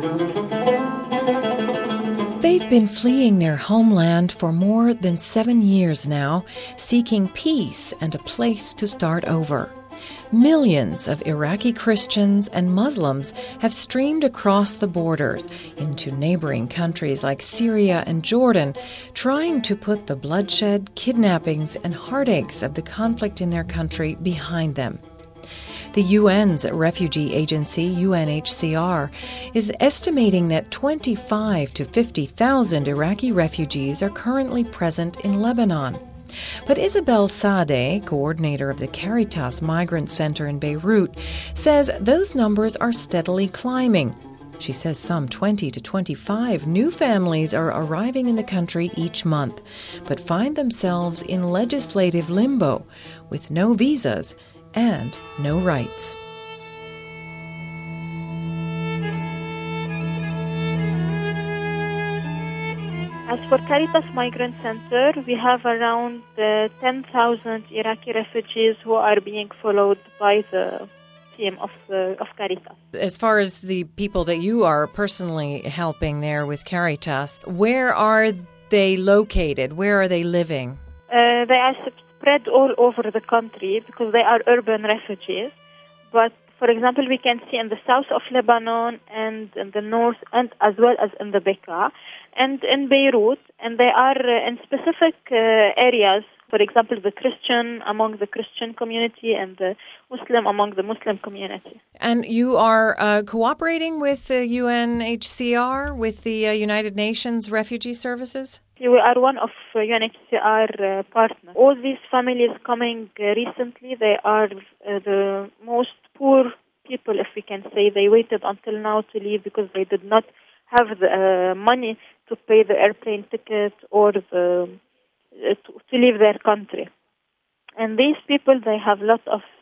They've been fleeing their homeland for more than 7 years now, seeking peace and a place to start over. Millions of Iraqi Christians and Muslims have streamed across the borders into neighboring countries like Syria and Jordan, trying to put the bloodshed, kidnappings, and heartaches of the conflict in their country behind them. The UN's refugee agency, UNHCR, is estimating that 25,000 to 50,000 Iraqi refugees are currently present in Lebanon. But Isabel Sadeh, coordinator of the Caritas Migrant Center in Beirut, says those numbers are steadily climbing. She says some 20 to 25 new families are arriving in the country each month, but find themselves in legislative limbo with no visas and no rights. As for Caritas Migrant Center, we have around 10,000 Iraqi refugees who are being followed by the team of Caritas. As far as the people that you are personally helping there with Caritas, where are they located? Where are they living? They are spread all over the country because they are urban refugees. But, for example, we can see in the south of Lebanon and in the north and as well as in the Bekaa and in Beirut. And they are in specific areas, for example, the Christian among the Christian community and the Muslim among the Muslim community. And you are cooperating with the UNHCR, with the United Nations Refugee Services? We are one of UNHCR partners. All these families coming recently, they are the most poor people, if we can say. They waited until now to leave because they did not have the money to pay the airplane ticket or to leave their country. And these people, they have a lot of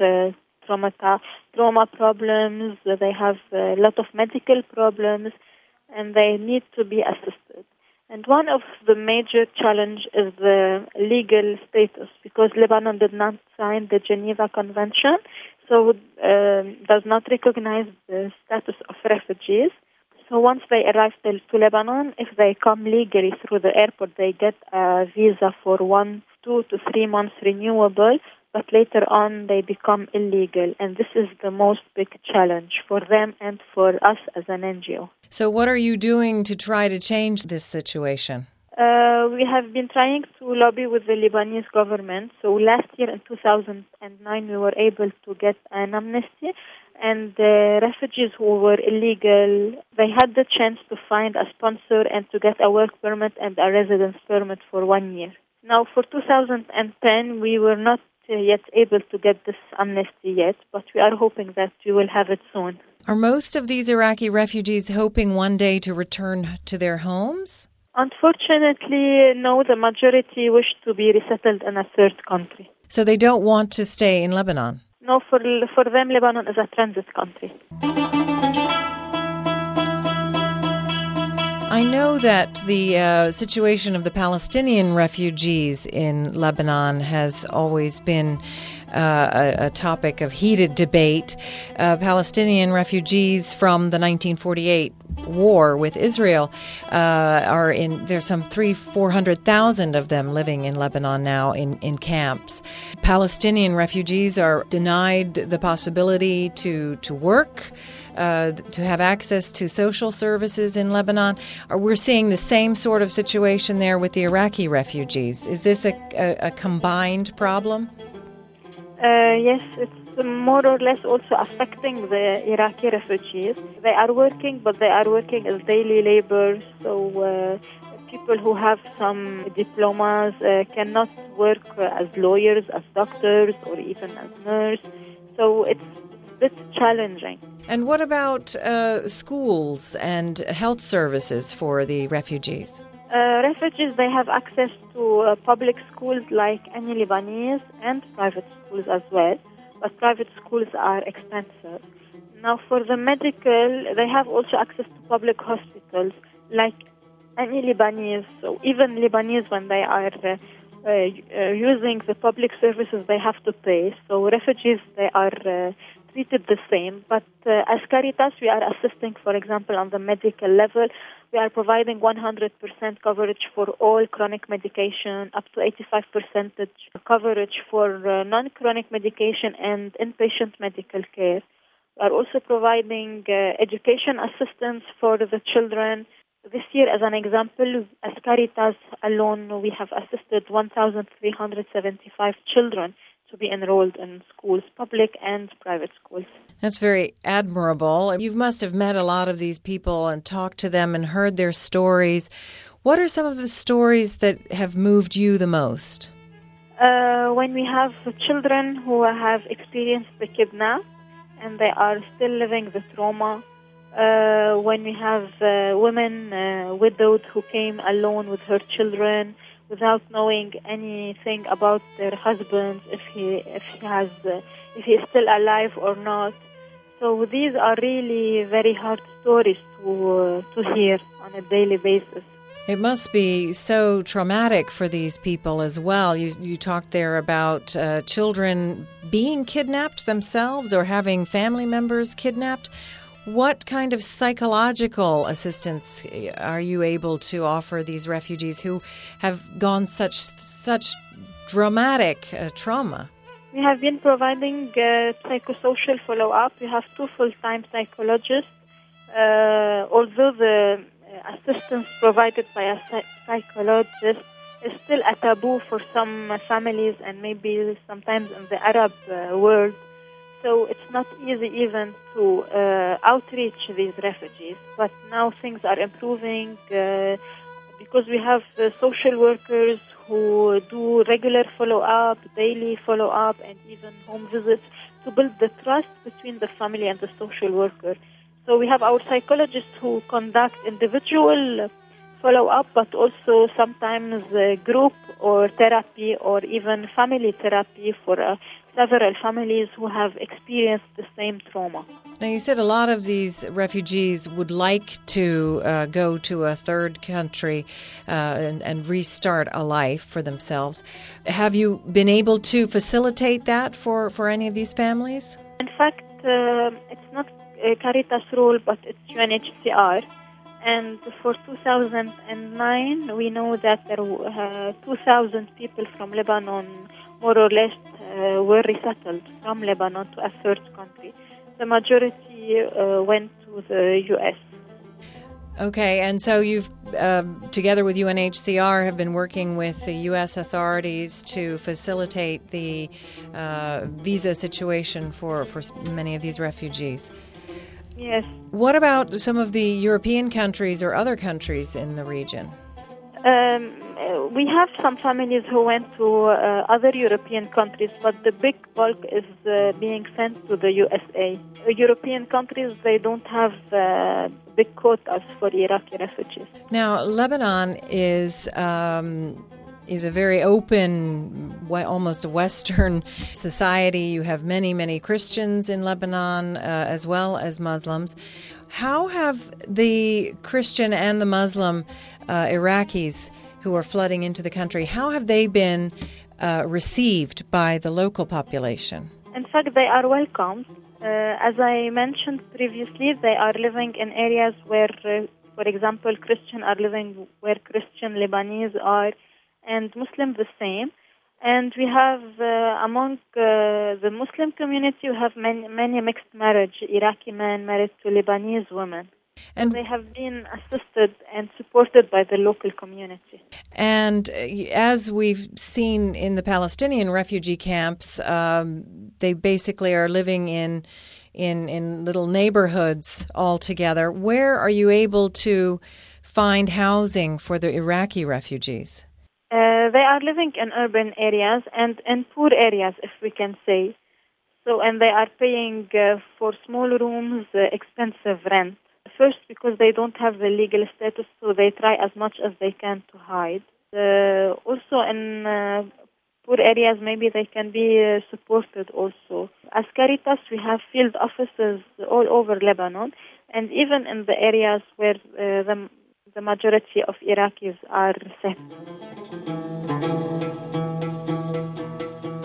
trauma problems, they have a lot of medical problems, and they need to be assisted. And one of the major challenge is the legal status, because Lebanon did not sign the Geneva Convention, so does not recognize the status of refugees. So once they arrive to Lebanon, if they come legally through the airport, they get a visa for 1, 2 to 3 months renewable, but later on they become illegal. And this is the most big challenge for them and for us as an NGO. So what are you doing to try to change this situation? We have been trying to lobby with the Lebanese government. So last year in 2009, we were able to get an amnesty. And the refugees who were illegal, they had the chance to find a sponsor and to get a work permit and a residence permit for 1 year. Now, for 2010, we were not yet able to get this amnesty yet, but we are hoping that we will have it soon. Are most of these Iraqi refugees hoping one day to return to their homes? Unfortunately, no, the majority wish to be resettled in a third country. So they don't want to stay in Lebanon? No, for them, Lebanon is a transit country. I know that the situation of the Palestinian refugees in Lebanon has always been a topic of heated debate. Palestinian refugees from the 1948 war with Israel there's some 400,000 of them living in Lebanon now in camps. Palestinian refugees are denied the possibility to work, to have access to social services in Lebanon. We're seeing the same sort of situation there with the Iraqi refugees. Is this a combined problem? Yes, it's more or less also affecting the Iraqi refugees. They are working, but they are working as daily labor, so people who have some diplomas cannot work as lawyers, as doctors, or even as nurses. So it's a bit challenging. And what about schools and health services for the refugees? Refugees, they have access to public schools like any Lebanese and private schools as well, but private schools are expensive. Now, for the medical, they have also access to public hospitals like any Lebanese. So even Lebanese, when they are using the public services, they have to pay. So refugees, they are treated the same. But as Caritas, we are assisting, for example, on the medical level. We are providing 100% coverage for all chronic medication, up to 85% coverage for non-chronic medication and inpatient medical care. We are also providing education assistance for the children. This year, as an example, as Caritas alone, we have assisted 1,375 children to be enrolled in schools, public and private schools. That's very admirable. You must have met a lot of these people and talked to them and heard their stories. What are some of the stories that have moved you the most? When we have children who have experienced the kidnap and they are still living the trauma. When we have women widowed who came alone with her children, without knowing anything about their husbands, if he is still alive or not. So these are really very hard stories to hear on a daily basis. It must be so traumatic for these people as well. You talked there about children being kidnapped themselves or having family members kidnapped. What kind of psychological assistance are you able to offer these refugees who have gone such dramatic trauma? We have been providing psychosocial follow-up. We have 2 full-time psychologists. Although the assistance provided by a psychologist is still a taboo for some families and maybe sometimes in the Arab world. So it's not easy even to outreach these refugees. But now things are improving because we have social workers who do regular follow-up, daily follow-up, and even home visits to build the trust between the family and the social worker. So we have our psychologists who conduct individual follow-up, but also sometimes group or therapy or even family therapy for several families who have experienced the same trauma. Now, you said a lot of these refugees would like to go to a third country and restart a life for themselves. Have you been able to facilitate that for any of these families? In fact, it's not Caritas role, but it's UNHCR. And for 2009, we know that there were 2,000 people from Lebanon, more or less, were resettled from Lebanon to a third country. The majority went to the U.S. Okay, and so you've, together with UNHCR, have been working with the U.S. authorities to facilitate the visa situation for many of these refugees. Yes. What about some of the European countries or other countries in the region? We have some families who went to other European countries, but the big bulk is being sent to the USA. European countries, they don't have big quotas for Iraqi refugees. Now, Lebanon is a very open, almost a Western society. You have many, many Christians in Lebanon as well as Muslims. How have the Christian and the Muslim Iraqis who are flooding into the country, how have they been received by the local population? In fact, they are welcomed. As I mentioned previously, they are living in areas where, for example, Christians are living where Christian Lebanese are, and Muslim the same. And we have, among the Muslim community, we have many mixed marriage, Iraqi men married to Lebanese women. And they have been assisted and supported by the local community. And as we've seen in the Palestinian refugee camps, they basically are living in little neighborhoods all together. Where are you able to find housing for the Iraqi refugees? They are living in urban areas and in poor areas, if we can say. So, and they are paying for small rooms expensive rent. First, because they don't have the legal status, so they try as much as they can to hide. Also, in poor areas, maybe they can be supported also. As Caritas, we have field offices all over Lebanon, and even in the areas where the majority of Iraqis are set.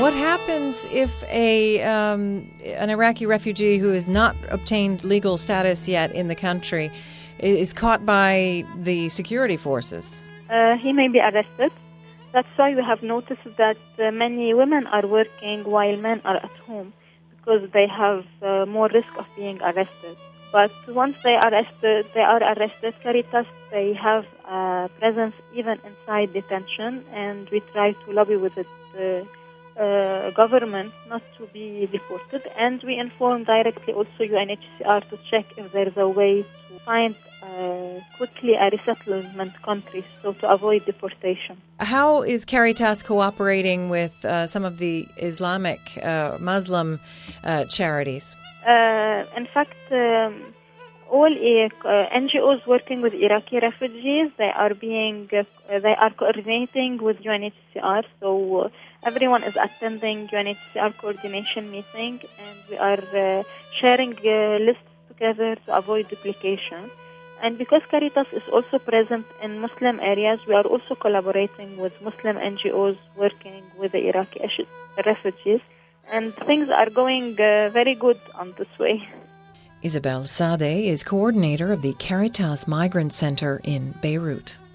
What happens if an Iraqi refugee who has not obtained legal status yet in the country is caught by the security forces? He may be arrested. That's why we have noticed that many women are working while men are at home, because they have more risk of being arrested. But once they are arrested, Caritas, they have a presence even inside detention, and we try to lobby with the government not to be deported, and we inform directly also UNHCR to check if there is a way to find quickly a resettlement country, so to avoid deportation. How is Caritas cooperating with some of the Islamic Muslim charities? In fact, all NGOs working with Iraqi refugees, they are coordinating with UNHCR. So everyone is attending UNHCR coordination meeting, and we are sharing lists together to avoid duplication. And because Caritas is also present in Muslim areas, we are also collaborating with Muslim NGOs working with the Iraqi refugees. And things are going very good on this way. Isabel Sadeh is coordinator of the Caritas Migrant Center in Beirut.